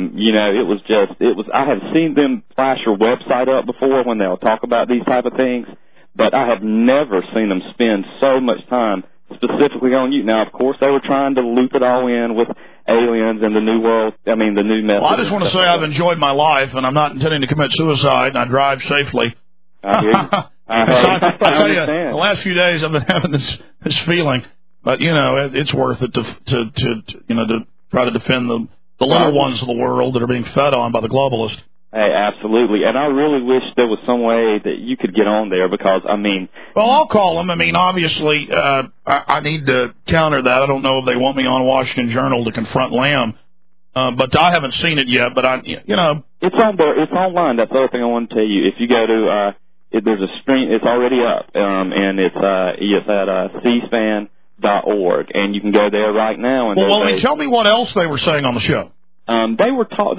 I have seen them flash your website up before when they'll talk about these type of things, but I have never seen them spend so much time specifically on you. Now, of course, they were trying to loop it all in with aliens and the new world. I mean, the new message. Well, I just want to say I've enjoyed my life, and I'm not intending to commit suicide, and I drive safely. I hear you. I tell you, the last few days I've been having this feeling, but it's worth it to try to defend the little ones of the world that are being fed on by the globalists. Hey, absolutely, and I really wish there was some way that you could get on there because well, I'll call them. I mean, obviously, I need to counter that. I don't know if they want me on Washington Journal to confront Lamb. But I haven't seen it yet. But it's on there. It's online. That's the other thing I want to tell you. If you go to there's a stream. It's already up, and it's at cspan.org, and you can go there right now. And tell me what else they were saying on the show. They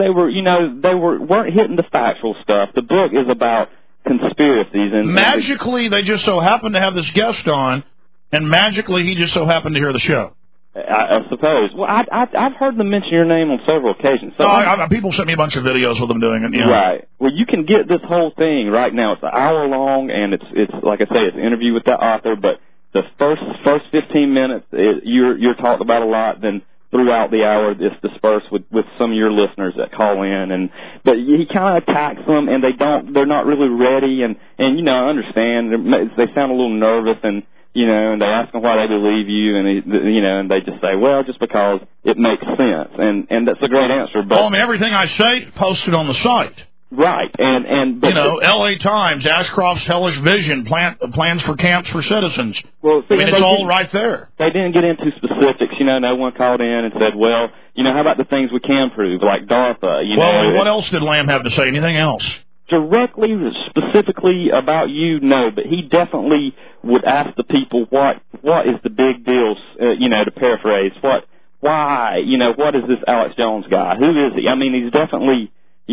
weren't hitting the factual stuff. The book is about conspiracies and magically they just so happened to have this guest on, and magically he just so happened to hear the show. I suppose. Well, I've heard them mention your name on several occasions. So people sent me a bunch of videos with them doing it. Right. Well, you can get this whole thing right now. It's an hour long, and it's like I say, it's an interview with the author. But the first 15 minutes, you're talked about a lot. Then throughout the hour, it's dispersed with some of your listeners that call in, but he kind of attacks them, and they're not really ready, and I understand they sound a little nervous and they ask them why they believe you, and they just say, well, just because it makes sense, and that's a great answer. But everything I say posted on the site. Right, but L.A. Times, Ashcroft's hellish vision, plans for camps for citizens. Well, see, it's all right there. They didn't get into specifics. No one called in and said, well, how about the things we can prove, like DARPA? What else did Lamb have to say? Anything else? Directly, specifically about you, no, but he definitely would ask the people what is the big deal, to paraphrase, why, what is this Alex Jones guy? Who is he? I mean, he's definitely,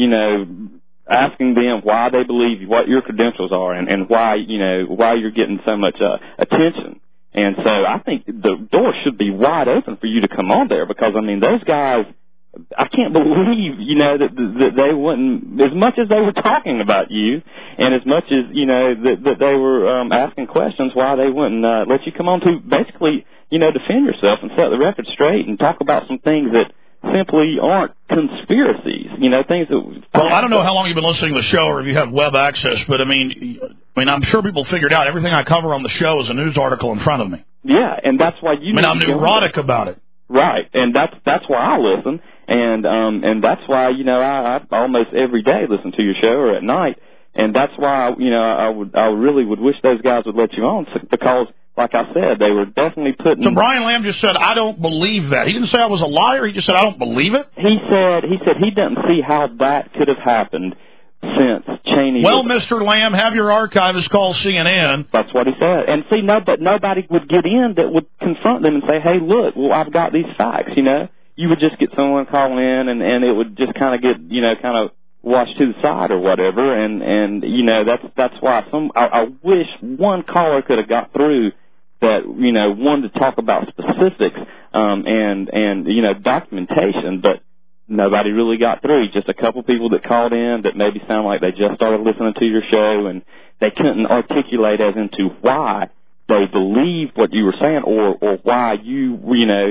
asking them why they believe you, what your credentials are, and why you're getting so much attention. And so I think the door should be wide open for you to come on there because, those guys, I can't believe, that they wouldn't, as much as they were talking about you and as much as, that they were asking questions, why they wouldn't let you come on to basically, defend yourself and set the record straight and talk about some things that simply aren't conspiracies, things that... Well, I don't know how long you've been listening to the show or if you have web access, but I'm sure people figured out everything I cover on the show is a news article in front of me. Yeah, and that's why I'm neurotic about it. Right, and that's why I listen, and that's why, I almost every day listen to your show or at night, and that's why, I really would wish those guys would let you on because... Like I said, they were definitely putting... So Brian Lamb just said, I don't believe that. He didn't say I was a liar. He just said, I don't believe it? He said he doesn't see how that could have happened since Cheney... Well, Mr. Lamb, have your archivist call CNN. That's what he said. And see, but nobody would get in that would confront them and say, hey, look, well, I've got these facts, You would just get someone call in and it would just kind of get, kind of washed to the side or whatever. And that's why I wish one caller could have got through that, wanted to talk about specifics, and documentation, but nobody really got through. Just a couple people that called in that maybe sound like they just started listening to your show and they couldn't articulate as into why they believed what you were saying or why you,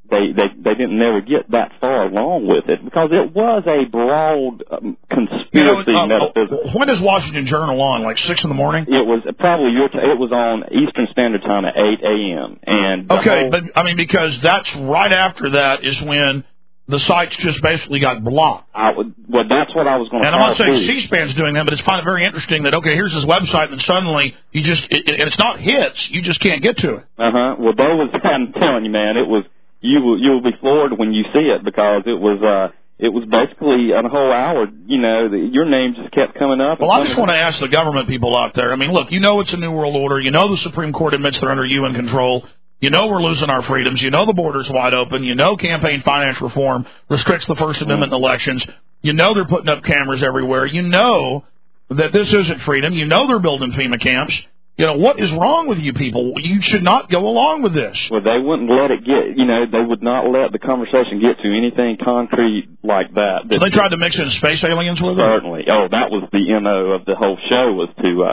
they didn't never get that far along with it because it was a broad conspiracy metaphysics. When is Washington Journal on? Like 6 in the morning? It was probably it was on Eastern Standard Time at 8 a.m. And but I mean, because that's right after that is when the sites just basically got blocked. Well, that's what I was going to. And I'm not saying C-SPAN's doing that, but it's kind of very interesting that here's this website, and suddenly you just and it's not hits, you just can't get to it. Well, I'm telling you, man, it was. You'll be floored when you see it because it was basically a whole hour. Your name just kept coming up. Well, I just want to ask the government people out there. I mean, look, it's a new world order. The Supreme Court admits they're under UN control. We're losing our freedoms. The border's wide open. Campaign finance reform restricts the First Amendment in elections. They're putting up cameras everywhere. That this isn't freedom. They're building FEMA camps. What is wrong with you people? You should not go along with this. Well, they wouldn't let it get, they would not let the conversation get to anything concrete like that. So they tried to mix in space aliens with it? Certainly. Oh, that was the MO of the whole show was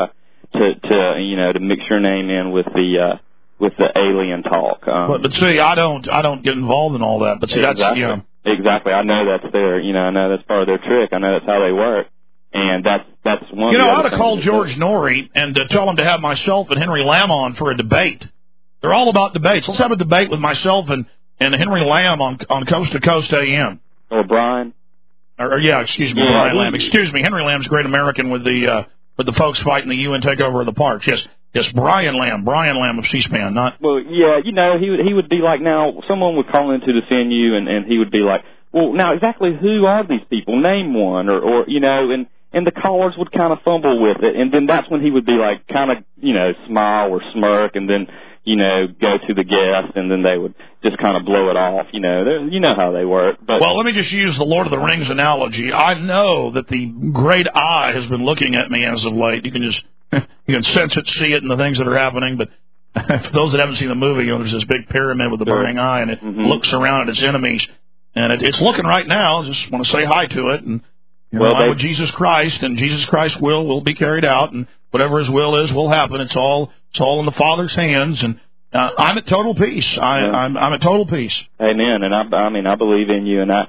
to mix your name in with the alien talk. But see, I don't get involved in all that. But see, exactly. That's, Exactly. I know that's I know that's part of their trick. I know that's how they work. And that's one. I ought to call George Norrie and tell him to have myself and Henry Lamb on for a debate. They're all about debates. Let's have a debate with myself and Henry Lamb on Coast to Coast AM. Or Brian. Excuse me, Brian Lamb. Excuse me, Henry Lamb's Great American with the folks fighting the UN takeover of the parks. Yes, Brian Lamb of C-SPAN, not. Well, yeah, he would be like, now someone would call in to defend you, and he would be like, well, now exactly who are these people? Name one, or and the callers would kind of fumble with it, and then that's when he would be like, kind of, smile or smirk, and then, go to the guest, and then they would just kind of blow it off. You know how they work. But well, let me just use the Lord of the Rings analogy. I know that the great eye has been looking at me as of late. You can sense it, see it in the things that are happening, but for those that haven't seen the movie, there's this big pyramid with the burning eye, and it looks around at its enemies, and it's looking right now. I just want to say hi to it, and I'm with Jesus Christ, and Jesus Christ's will be carried out, and whatever His will is will happen. It's all in the Father's hands, and I'm at total peace. I'm at total peace. Amen. And I believe in you, and I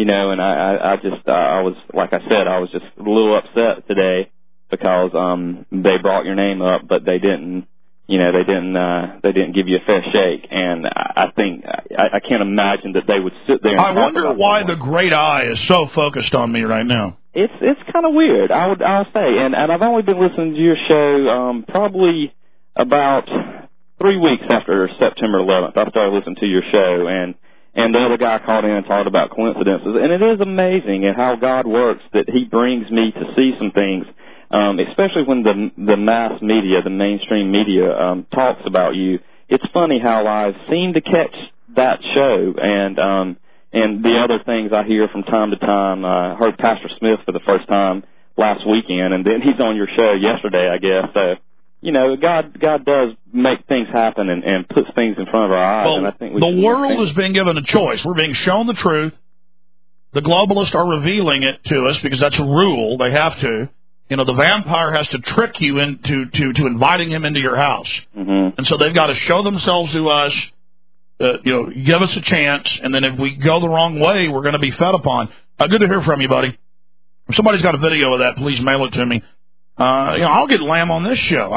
was, like I said, I was just a little upset today because they brought your name up, but they didn't. They didn't give you a fair shake, and I think I can't imagine that they would sit there. I wonder why the great eye is so focused on me right now. It's kind of weird, I'll say, and I've only been listening to your show probably about 3 weeks after September 11th. I started listening to your show, and the other guy called in and talked about coincidences, and it is amazing at how God works that He brings me to see some things. Especially when the mass media, the mainstream media, talks about you. It's funny how I seem to catch that show and the other things I hear from time to time. I heard Pastor Smith for the first time last weekend, and then he's on your show yesterday, I guess. So, God does make things happen and puts things in front of our eyes. Well, and I think the world is being given a choice. We're being shown the truth. The globalists are revealing it to us because that's a rule. They have to. The vampire has to trick you into inviting him into your house. Mm-hmm. And so they've got to show themselves to us, give us a chance, and then if we go the wrong way, we're going to be fed upon. Good to hear from you, buddy. If somebody's got a video of that, please mail it to me. I'll get Lamb on this show.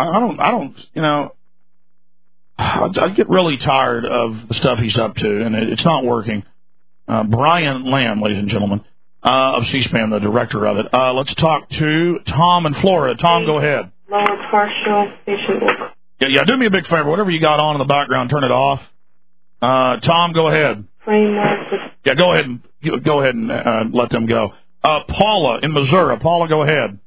I get really tired of the stuff he's up to, and it's not working. Brian Lamb, ladies and gentlemen. Of C-SPAN, the director of it. Let's talk to Tom in Florida. Tom, go ahead. Lower partial patient will... Yeah, do me a big favor. Whatever you got on in the background, turn it off. Tom, go ahead. Framework. Yeah, go ahead and let them go. Paula in Missouri. Paula, go ahead.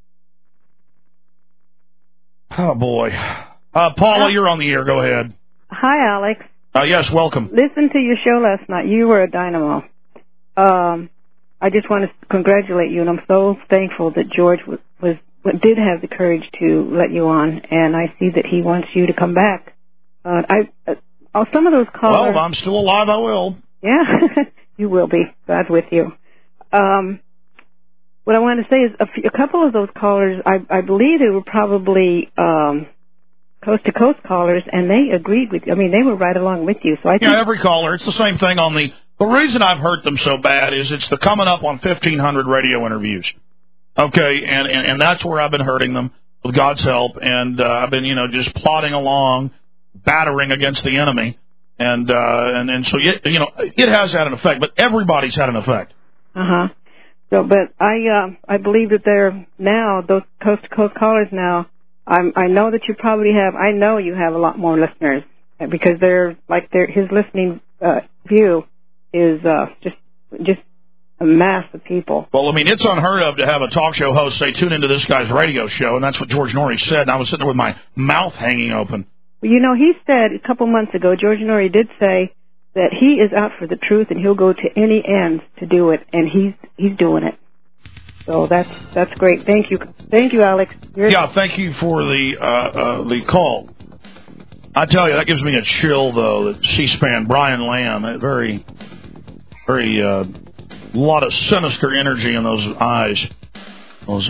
Oh, boy. Paula, you're on the air. Go ahead. Hi, Alex. Yes, welcome. Listen to your show last night. You were a dynamo. I just want to congratulate you, and I'm so thankful that George did have the courage to let you on, and I see that he wants you to come back. Some of those callers... Well, if I'm still alive, I will. Yeah, you will be. God's with you. What I want to say is a couple of those callers, I believe they were probably coast-to-coast callers, and they agreed with you. I mean, they were right along with you. So I think every caller. It's the same thing on the reason I've hurt them so bad is it's the coming up on 1,500 radio interviews. Okay, and that's where I've been hurting them with God's help, and I've been, just plodding along, battering against the enemy, and so, it has had an effect, but everybody's had an effect. Uh-huh. So, but I believe that they're now, those coast-to-coast callers now, I know that you probably have, I know you have a lot more listeners, because his listening view is just a mass of people. Well, I mean, it's unheard of to have a talk show host say, tune into this guy's radio show, and that's what George Norrie said, and I was sitting there with my mouth hanging open. Well, he said a couple months ago, George Norrie did say that he is out for the truth, and he'll go to any ends to do it, and he's doing it. So that's great. Thank you, Alex. Thank you for the call. I tell you, that gives me a chill though. That C-SPAN, Brian Lamb, very, very lot of sinister energy in those eyes, those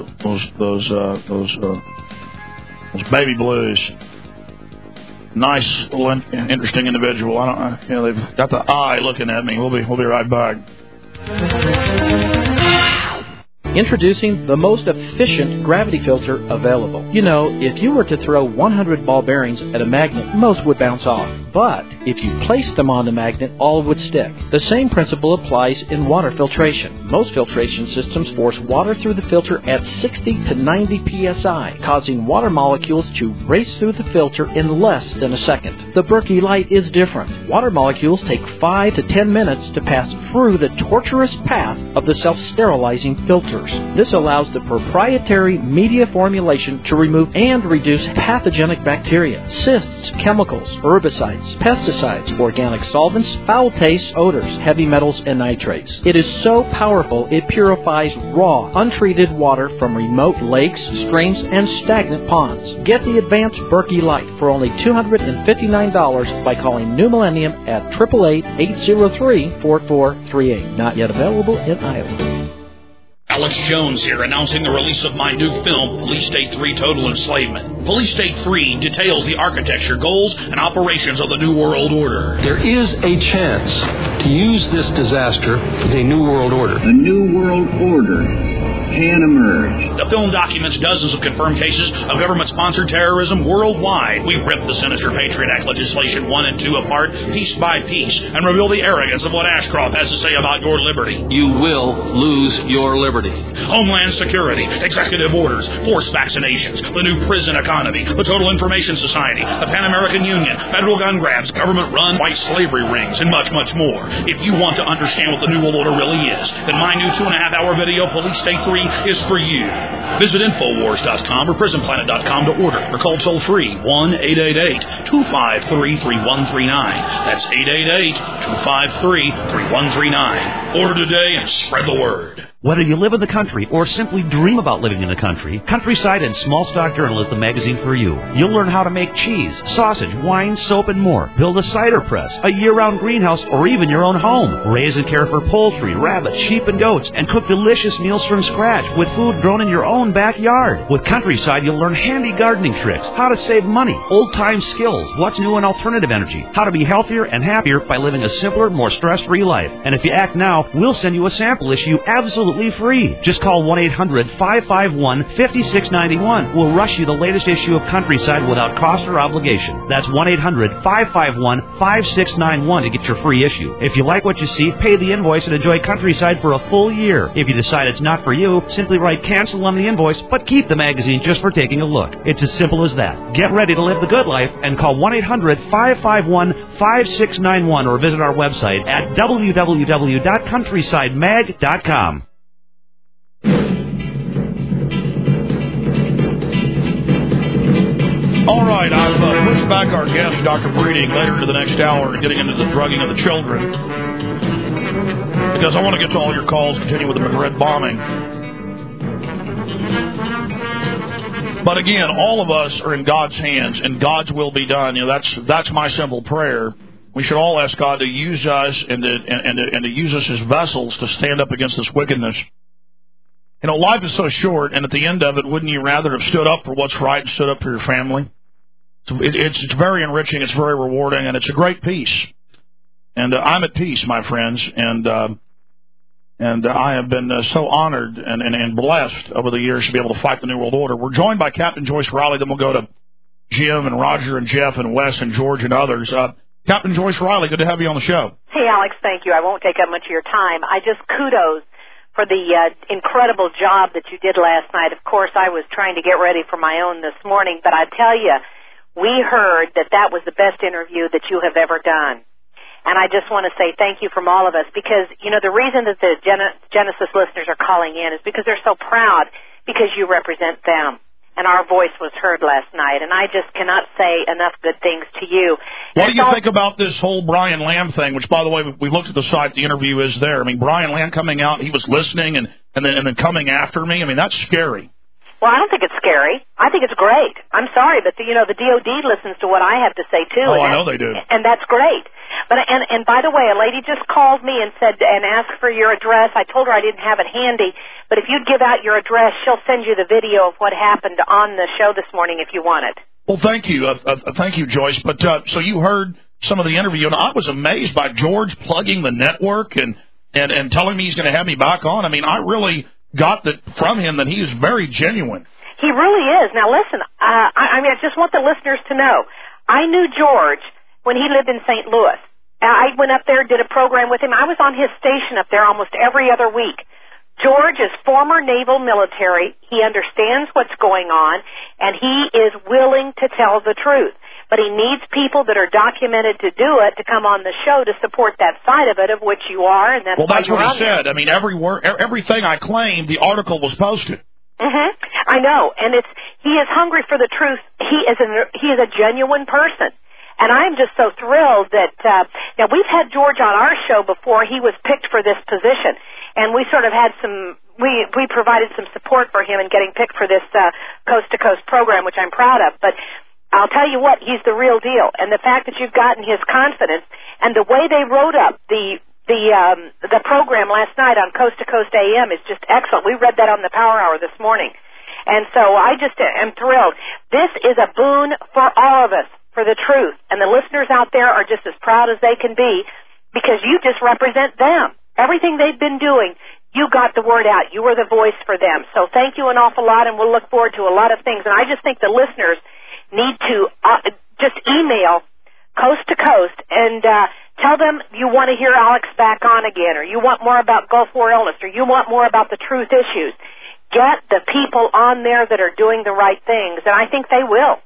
baby blues. Nice, interesting individual. They've got the eye looking at me. We'll be right back. Introducing the most efficient gravity filter available. If you were to throw 100 ball bearings at a magnet, most would bounce off. But if you placed them on the magnet, all would stick. The same principle applies in water filtration. Most filtration systems force water through the filter at 60 to 90 psi, causing water molecules to race through the filter in less than a second. The Berkey Light is different. Water molecules take 5 to 10 minutes to pass through the tortuous path of the self-sterilizing filters. This allows the proprietary media formulation to remove and reduce pathogenic bacteria, cysts, chemicals, herbicides, pesticides, organic solvents, foul tastes, odors, heavy metals, and nitrates. It is so powerful it purifies raw, untreated water from remote lakes, streams, and stagnant ponds. Get the advanced Berkey Light for only $259 by calling New Millennium at 888-803-4438. Not yet available in Iowa. Alex Jones here, announcing the release of my new film, Police State 3 Total Enslavement. Police State 3 details the architecture, goals, and operations of the New World Order. There is a chance to use this disaster with a New World Order. A New World Order can emerge. The film documents dozens of confirmed cases of government-sponsored terrorism worldwide. We rip the sinister Patriot Act legislation 1 and 2 apart, piece by piece, and reveal the arrogance of what Ashcroft has to say about your liberty. You will lose your liberty. Homeland Security, executive orders, forced vaccinations, the new prison economy, the Total Information Society, the Pan American Union, federal gun grabs, government-run white slavery rings, and much, much more. If you want to understand what the New World Order really is, then my new 2.5-hour video, Police State 3, is for you. Visit Infowars.com or PrisonPlanet.com to order, or call toll-free 1-888-253-3139. That's 888-253-3139. Order today and spread the word. Whether you live in the country or simply dream about living in the country, Countryside and Small Stock Journal is the magazine for you. You'll learn how to make cheese, sausage, wine, soap, and more. Build a cider press, a year-round greenhouse, or even your own home. Raise and care for poultry, rabbits, sheep, and goats, and cook delicious meals from scratch with food grown in your own backyard. With Countryside, you'll learn handy gardening tricks, how to save money, old-time skills, what's new in alternative energy, how to be healthier and happier by living a simpler, more stress-free life. And if you act now, we'll send you a sample issue absolutely free. Just call 1-800-551-5691. We'll rush you the latest issue of Countryside without cost or obligation. That's 1-800-551-5691 to get your free issue. If you like what you see, pay the invoice and enjoy Countryside for a full year. If you decide it's not for you, simply write cancel on the invoice, but keep the magazine just for taking a look. It's as simple as that. Get ready to live the good life and call 1-800-551-5691 or visit our website at www.countrysidemag.com. All right, I've pushed back our guest, Dr. Breeding, later into the next hour, getting into the drugging of the children, because I want to get to all your calls, continue with the Madrid bombing. But again, all of us are in God's hands, and God's will be done. That's my simple prayer. We should all ask God to use us and to use us as vessels to stand up against this wickedness. Life is so short, and at the end of it, wouldn't you rather have stood up for what's right and stood up for your family? It's very enriching. It's very rewarding, and it's a great piece. And I'm at peace, my friends, and I have been so honored and blessed over the years to be able to fight the New World Order. We're joined by Captain Joyce Riley. Then we'll go to Jim and Roger and Jeff and Wes and George and others. Captain Joyce Riley, good to have you on the show. Hey, Alex, thank you. I won't take up much of your time. I just kudos for the incredible job that you did last night. Of course, I was trying to get ready for my own this morning, but I tell you, we heard that was the best interview that you have ever done. And I just want to say thank you from all of us because, you know, the reason that the Genesis listeners are calling in is because they're so proud because you represent them. And our voice was heard last night. And I just cannot say enough good things to you. What do you think about this whole Brian Lamb thing, which, by the way, we looked at the site, the interview is there. I mean, Brian Lamb coming out, he was listening and then coming after me. I mean, that's scary. Well, I don't think it's scary. I think it's great. I'm sorry, but the DOD listens to what I have to say too. Oh, I know they do. And that's great. But and by the way, a lady just called me and said and asked for your address. I told her I didn't have it handy, but if you'd give out your address, she'll send you the video of what happened on the show this morning if you want it. Well, thank you, Joyce. But so you heard some of the interview, and I was amazed by George plugging the network and telling me he's going to have me back on. I mean, I really got that from him that he is very genuine. He really is. Now, listen, I just want the listeners to know, I knew George when he lived in St. Louis. I went up there, did a program with him. I was on his station up there almost every other week. George is former naval military. He understands what's going on, and he is willing to tell the truth. But he needs people that are documented to do it to come on the show to support that side of it, of which you are, and that's well, that's what he said. I mean, everything I claimed, the article was posted. I know, and he is hungry for the truth. He is a genuine person, and I'm just so thrilled that now we've had George on our show before. He was picked for this position, and we sort of had we provided some support for him in getting picked for this coast to coast program, which I'm proud of, but. I'll tell you what, he's the real deal. And the fact that you've gotten his confidence and the way they wrote up the program last night on Coast to Coast AM is just excellent. We read that on the Power Hour this morning. And so I just am thrilled. This is a boon for all of us, for the truth. And the listeners out there are just as proud as they can be because you just represent them. Everything they've been doing, you got the word out. You were the voice for them. So thank you an awful lot, and we'll look forward to a lot of things. And I just think the listeners need to just email Coast to Coast and tell them you want to hear Alex back on again, or you want more about Gulf War illness, or you want more about the truth issues. Get the people on there that are doing the right things, and I think they will.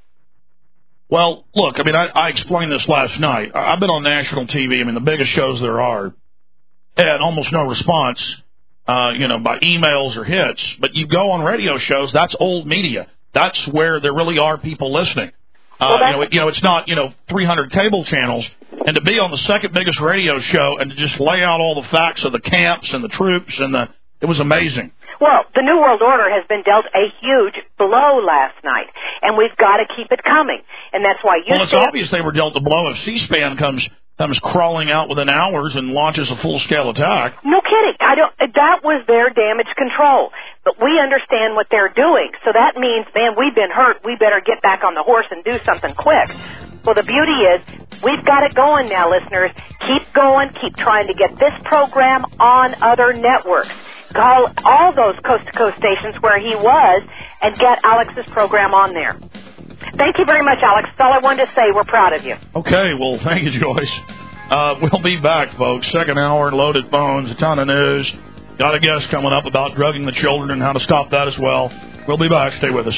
Well, look, I mean, I explained this last night. I've been on national TV, I mean, the biggest shows there are, and almost no response, by emails or hits. But you go on radio shows, that's old media. That's where there really are people listening. It's not, 300 cable channels. And to be on the second biggest radio show and to just lay out all the facts of the camps and the troops it was amazing. Well, the New World Order has been dealt a huge blow last night, and we've got to keep it coming. And that's why it's obvious they were dealt a blow if C-SPAN comes crawling out within hours and launches a full-scale attack. No kidding. That was their damage control. But we understand what they're doing. So that means, man, we've been hurt. We better get back on the horse and do something quick. Well, the beauty is we've got it going now, listeners. Keep going. Keep trying to get this program on other networks. Call all those coast-to-coast stations where he was and get Alex's program on there. Thank you very much, Alex. That's all I wanted to say. We're proud of you. Okay, well, thank you, Joyce. We'll be back, folks. Second hour, loaded phones, a ton of news. Got a guest coming up about drugging the children and how to stop that as well. We'll be back. Stay with us.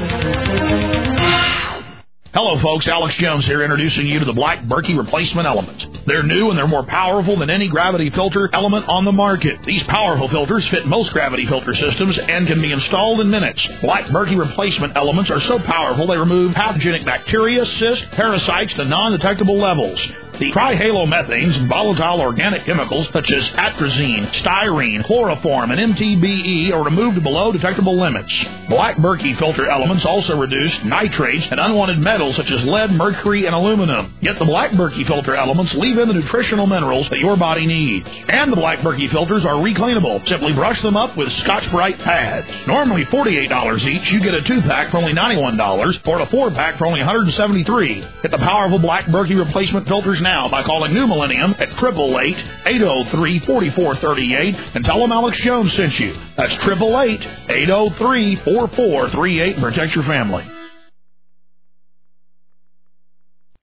Hello, folks. Alex Jones here, introducing you to the Black Berkey Replacement Element. They're new and they're more powerful than any gravity filter element on the market. These powerful filters fit most gravity filter systems and can be installed in minutes. Black Berkey Replacement Elements are so powerful they remove pathogenic bacteria, cysts, parasites to non-detectable levels. The trihalomethanes and volatile organic chemicals such as atrazine, styrene, chloroform, and MTBE are removed below detectable limits. Black Berkey filter elements also reduce nitrates and unwanted metals such as lead, mercury, and aluminum. Yet the Black Berkey filter elements leave in the nutritional minerals that your body needs. And the Black Berkey filters are recleanable. Simply brush them up with Scotch-Brite pads. Normally $48 each, you get a 2-pack for only $91 or a 4-pack for only $173. Get the powerful Black Berkey replacement filters now by calling New Millennium at 888-803-4438 and tell them Alex Jones sent you. That's 888-803-4438 and protect your family.